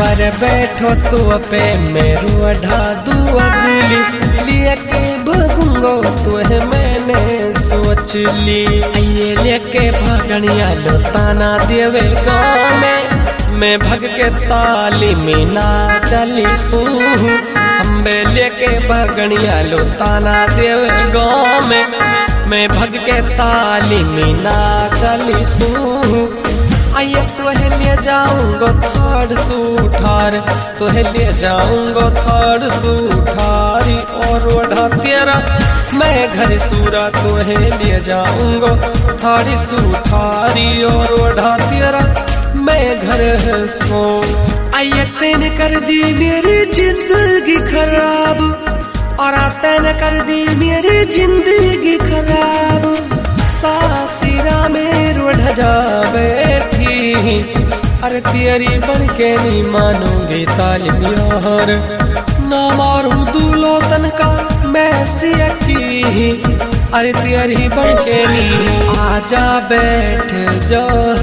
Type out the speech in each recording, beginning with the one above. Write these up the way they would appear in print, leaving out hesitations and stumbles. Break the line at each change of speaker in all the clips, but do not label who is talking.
मर बैठो तू पे मेरो ढा दू अगली लिए के भगूंगो तुहे मैंने सोच ली। ये लेके भगनिया लो ताना देवे गाँव में मैं भग के ताली में ना चली सू। हम्बे लेके भगनिया लो ताना देवे गाँव में मैं भग के ताली में ना चली सू। आइए तुहे ले जाऊंगो थर्ड सूठार, तुहे ले जाऊंगो थर्ड सूठारी और ओढ़ा तेरा मैं घर सूरा। तुहे ले जाऊंगो थर्ड सूठारी और ओढ़ा तेरा मैं घर सो। आइए तेने कर दी मेरी जिंदगी खराब और तेने कर दी मेरी जिंदगी खराब। सासिरा में रोढ़ जा बैठी अरे तेरी बन के नहीं मानूंगी तालिम यार। ना मारू दूलो तन का मैं सियखी अरे तेरी बन के नहीं। आजा बैठ जा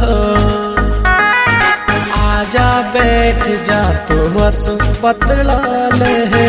आजा बैठ जा तो बस पतला है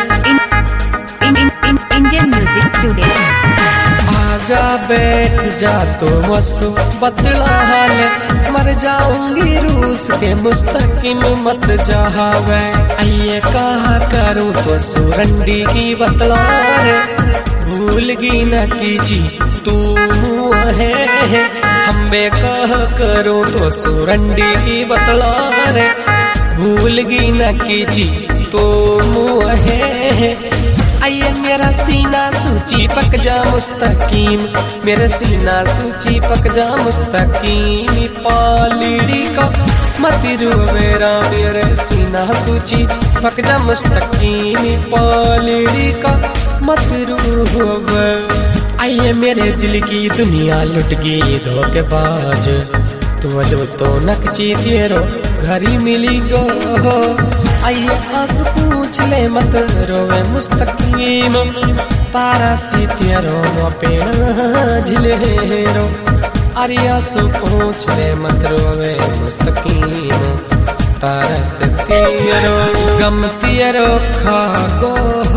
इंडियन म्यूजिक स्टूडियो।
आजा बैठ जा तो मसु बदला हाल मर जाऊंगी रूस के मुस्तकिम मत जावे। आइए कहा करूं तो सुरंडी की बतला रे भूलगी न कीजी तू है। हम्बे कह करूं तो सुरंडी की बतला रे भूलगी न कीजी तो है। आइए मेरा सीना सूची पक जा मुस्तकीम, मेरा सीना सूची पक जा मुस्तकीम। पालड़ी का मत रोवेरा मेरे सीना सूची पक जा मुस्तकीम। पालड़ी का मत रोवे। आइए मेरे दिल की दुनिया लुट गई धोखेबाज तो लो तो नकची तेरो घरी मिली गो। आइए आस पूछ ले मत रोवे मुस्तकीम तारा सी तेरो पेड़ झिलेरो। अरे आस पूछ ले मत रोवे मुस्तकीम तारा से तेरो गम तेरो खागो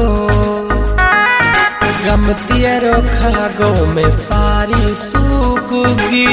गम तेरो खागो में सारी सूखगी।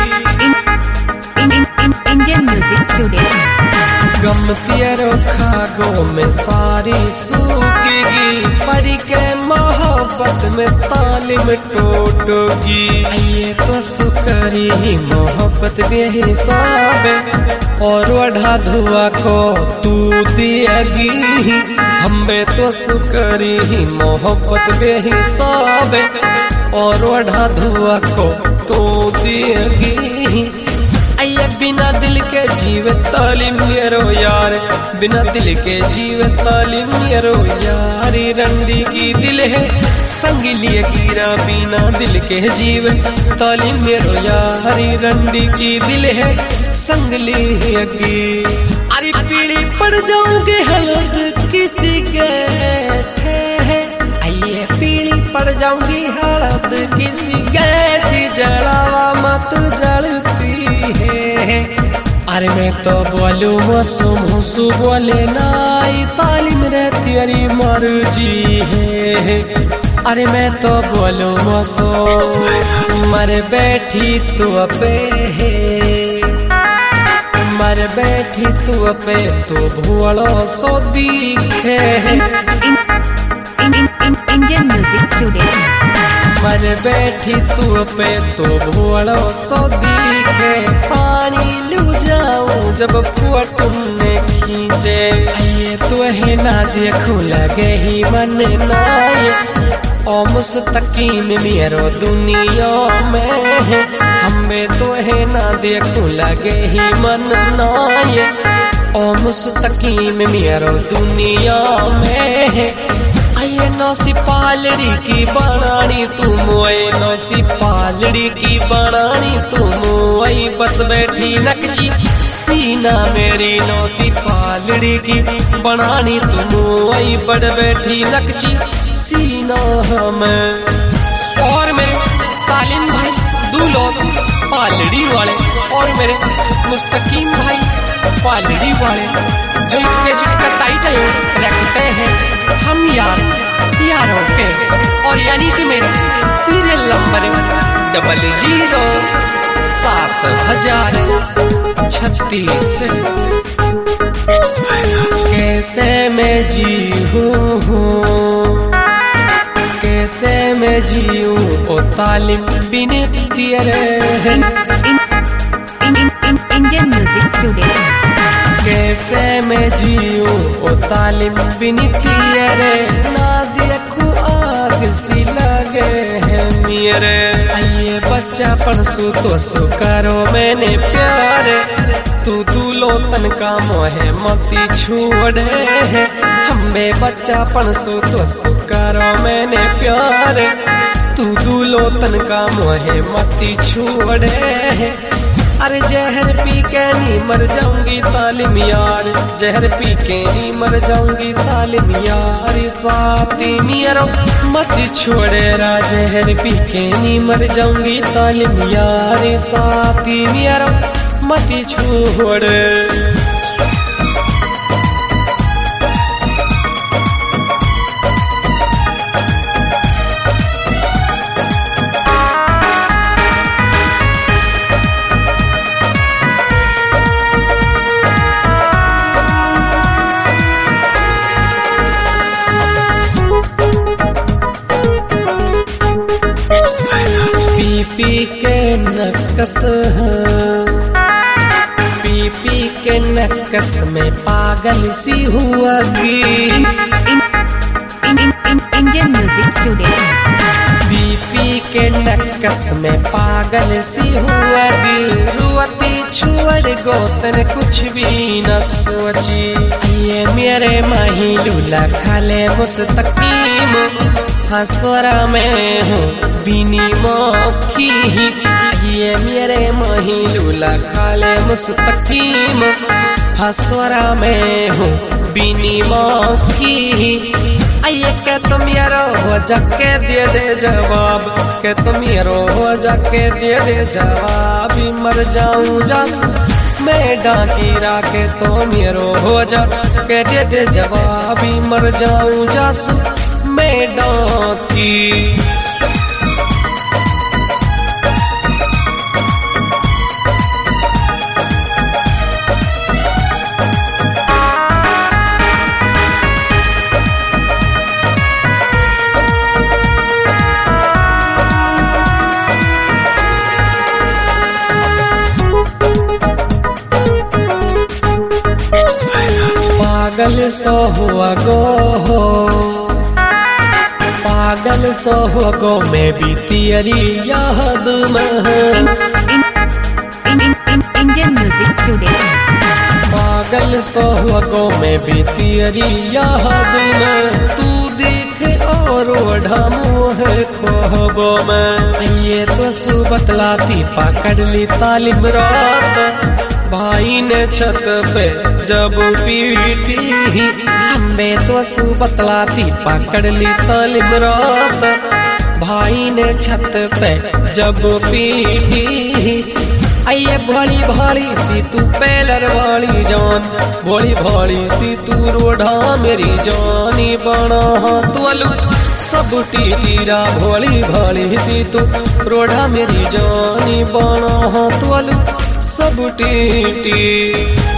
Indian music studio.
गम तेरो खागो में सारी सूखेगी परी के मोहब्बत में तालिम टूटोगी। ये तो सुकरी ही मोहब्बत बेहिसाब और वढ़ा धुआ को तू दिएगी। हम्बे तो सुकरी ही मोहब्बत बेहिसाब और वढ़ा धुआ को तू दिएगी। आइए बिना दिल के जीव तालिम मेरो यार, बिना दिल के जीव तालिम मेरो यारी। रंडी की दिल है संग लिए गिरा बिना दिल के जीव तालिम मेरो यारी। रंडी की दिल है संग लिए गी। अरे पीड़ी पड़ जाऊंगे हलद किसी के आइए पीड़ी पड़ जाऊंगी हलद किसी के जलावा मत जलती है। अरे मैं तो बोलू मसू बोले नाई तालिम रे तेरी मर्जी है। अरे मैं तो बोलू मसो मर बैठी तू पे मर बैठी तू पे तो भूलो सो दिखे।
Indian music studio.
मर बैठी तू पे तो भूलो सो दिखे। पानी लू जाऊं जब फुटने खींचे ये तो है ना देखूं लगे ही मन नाये। ओ मुस्तकीम मेरो दुनिया में है हमें तो है ना देखूं लगे ही मन नाये। ओ मुस्तकीम मेरो दुनिया में है। आइए नौसी पालड़ी की बनानी तू मोए नौसी पालड़ी की बनानी तू मोई बस बैठी नकची सीना मेरी नौसी पालड़ी की बनानी तू मोई बड़ बैठी नकची सीना हमें। और मेरे तालिम भाई दूल्हो पालड़ी वाले और मेरे मुस्तकीम भाई पालड़ी वाले जो यारों के और यानी कि मेरा सीरियल नंबर 00736। कैसे मैं जीऊँ ओ तालिम बिन तेरे
Indian Music Studio.
कैसे मैं जीऊँ ओ तालिम बिन तेरे ना देखूं आग सी लगे है मेरे। आइए बच्चा पढ़सू तो सु करो मैंने प्यार तू दूलो तन का मोहे मती छोड़े है हमें बच्चा पढ़सू तो सु करो मैंने प्यार तू दूलो तन का मोहे मती छोड़े है। अरे जहर पी के नी मर जाऊंगी तालिम यार जहर पी के नी मर जाऊंगी तालिम यार साथी मेरा मत छोड़े रा जहर पी के नी मर जाऊंगी तालिम यार साथी मेरा मत छोड़े। पी के नकस पी के नकस में पागल सी हुआ
Indian Music Studio.
पी के नकस में पागल सी हुआ रुआती छुअर गोतन कुछ भी न सोची। ये मेरे माही लूला खाले मुस्तकीम हसरा में हूँ बिनी मौखी। ये मेरे माही लूला खाले मुस्तकीम हसरा में हूँ बिनी मौखी। आइए के तुम यारो हो जाके दे जवाब के तुम यारो हो जाके दे जवाब मर जाऊं जस मैं डाकी राके तुम यारो हो जाके दे जवाब मर जाऊं जस मैं डाकी। पागल सो हुआ गो हो पागल सो हुआ गो मैं भी तेरी याद में।
Indian Music Studio.
पागल सो हुआ गो मैं भी तेरी याद में तू देखे और ढामो है ख्वाबों में। ये तो सु बतलाती पकड़ ली तालिम रात भाई ने छत पे जब पीटी हमें तो सु बतलाती पकड़ ली तालिम रात भाई ने छत पे जब पीटी। आइए भोली भाली सी तू पेलर वाली जान भोली भाली सी तू रोढ़ा मेरी जानी बना तू अलू सब टीरा भोली भाली सी तू रोढ़ा मेरी जानी बना तू अलू सब टीटी।